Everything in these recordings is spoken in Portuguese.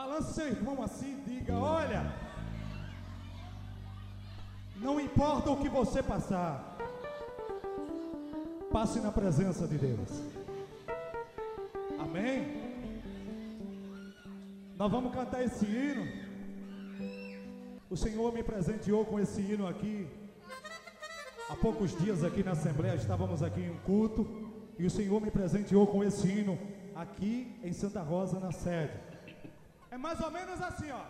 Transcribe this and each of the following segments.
Balance seu irmão assim e diga: olha, não importa o que você passar, passe na presença de Deus. Amém? Nós vamos cantar esse hino. O Senhor me presenteou com esse hino aqui. Há poucos dias aqui na Assembleia, estávamos aqui em um culto, e o Senhor me presenteou com esse hino aqui em Santa Rosa, na sede. É mais ou menos assim, ó.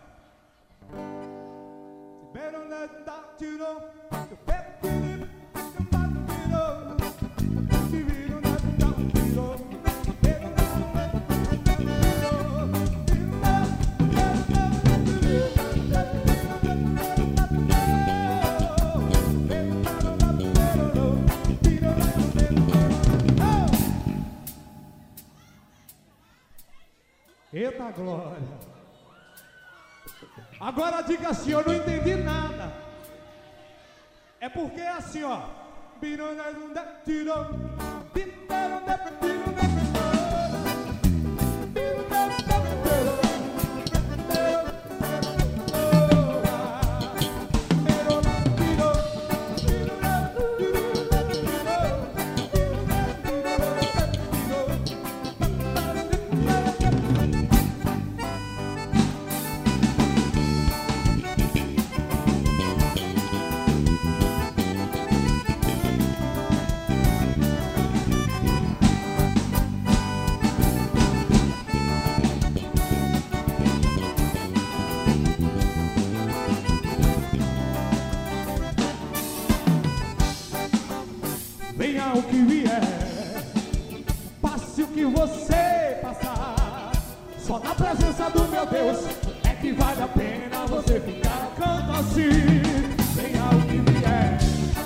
Eita glória! Agora diga assim: eu não entendi nada. É porque é assim, ó. Venha o que vier, passe o que você passar, só na presença do meu Deus é que vale a pena você ficar. Canta assim: venha o que vier,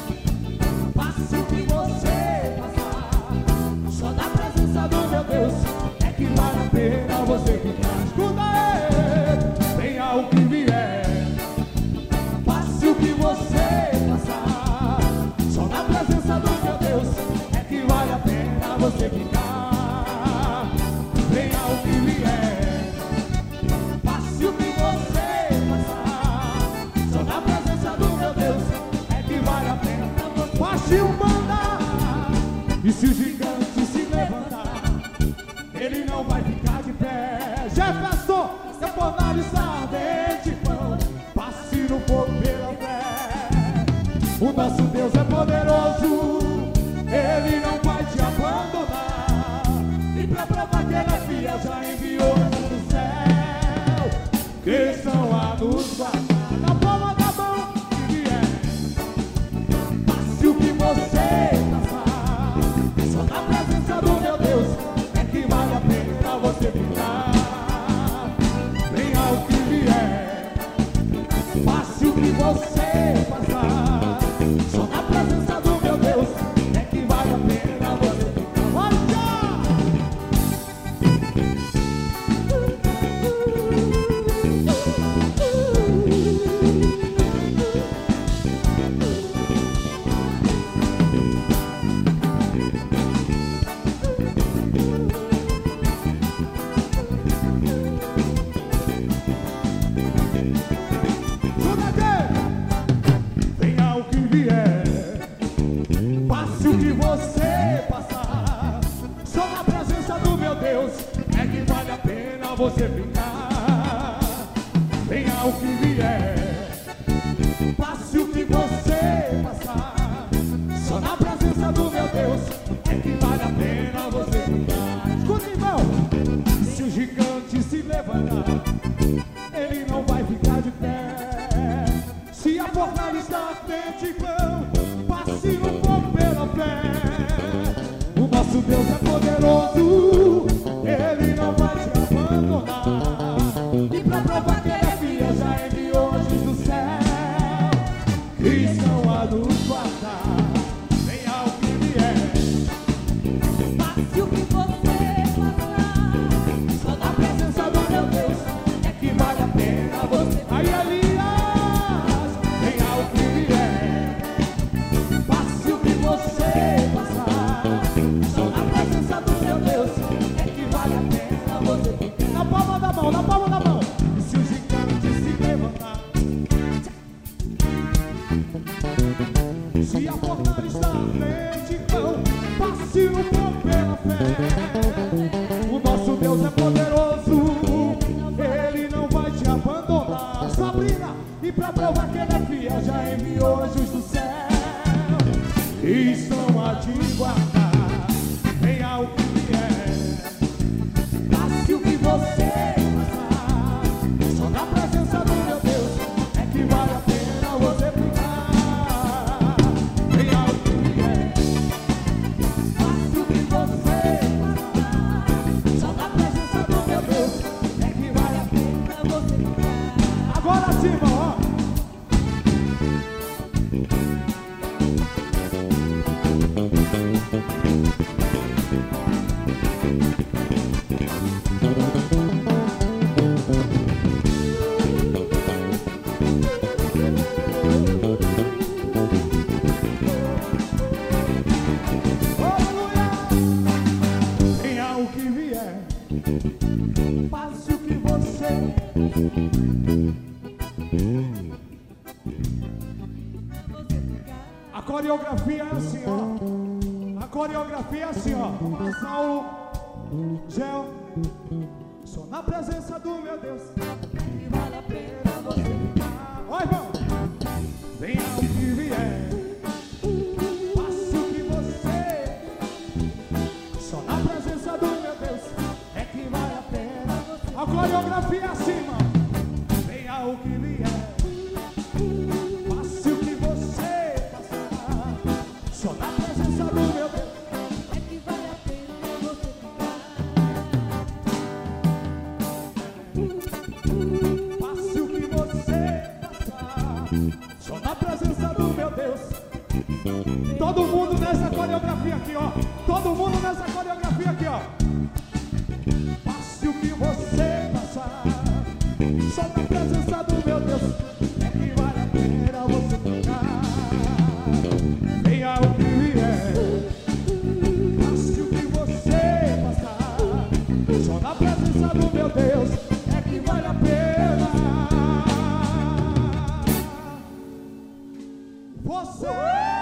passe o que você passar, só na presença do meu Deus é que vale a pena você ficar. Escuta aí: venha o que vier, passe o que você passar, só na presença do meu Deus é que vale a pena você ficar. Venha o que vier, passe o que você passar, só na presença do meu Deus é que vale a pena você. Passe o mandar, e se o gigante se levantar, ele não vai ficar de pé. Jefferson, seu fornalho está ardente, irmão, passe no fogo pela fé. O nosso Deus é poderoso, Ele não vai te abandonar. E pra provar que Ele é fiel, já enviou do céu, que estão a nos guardar. Na palma da mão que vier, passe o que você passar, só na presença do meu Deus é que vale a pena você ficar. Venha o que vier, passe o que você passar, só na presença do meu Deus é que vale a pena você ficar. Venha o que vier, passe o que você passar, só na presença do meu Deus é que vale a pena você ficar. Venha o que vier, passe o que você passar, só na presença do meu Deus é que vale a pena você ficar. Escuta, irmão, se o gigante se levantar, ele não vai ficar de pé. Se a fornalha está à frente, irmão, passe no fogo pela fé. O nosso Deus é poderoso, Ele não vai te abandonar. E pra provar que Ele é fiel, já enviou anjos do céu, que estão a nos guardar. Venha o que vier, Passe o que você passar, só na presença do meu Deus é que vale a pena você. Aí, Elias, venha o que vier, passe o que você passar, só na presença do meu Deus cima, ó. Venha o que vier, passe o que você. A coreografia é assim, ó. A coreografia é assim, ó. Passar o gel. Só na presença do meu Deus que vale a pena você ficar. Oi, irmão. Venha o que vier, passe o que você. Só na presença do meu Deus é que vale a pena. A coreografia é assim, mano. Venha o que vier, passe o que você passar. Só na presença do meu Deus É que vale a pena você ficar. passe o que você passar. Só na presença do meu Deus. Todo mundo nessa coreografia aqui, ó. Todo mundo nessa coreografia aqui, ó. Passe o que você passar. Só na presença do meu Deus é que vale a pena você ficar. Venha o que vier, passe o que você passar. Só na presença do meu Deus é que vale a pena você.